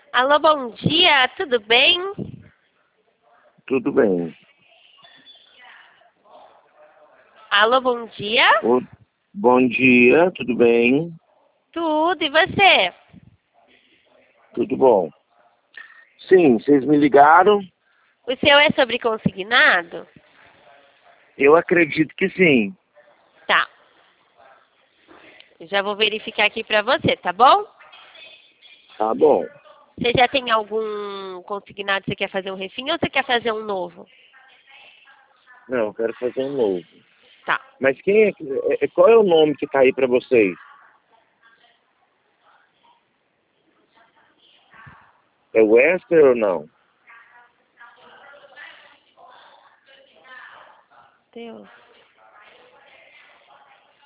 Alô, bom dia, tudo bem? Tudo bem. Alô, bom dia? Bom dia, tudo bem? Tudo, e você? Tudo bom. Sim, vocês me ligaram? O seu é sobre consignado? Eu acredito que sim. Tá. Eu já vou verificar aqui pra você, tá bom? Tá bom. Você já tem algum consignado que você quer fazer um refim ou você quer fazer um novo? Não, eu quero fazer um novo. Tá. Mas quem qual é o nome que tá aí pra vocês? É Wester ou não? Deus.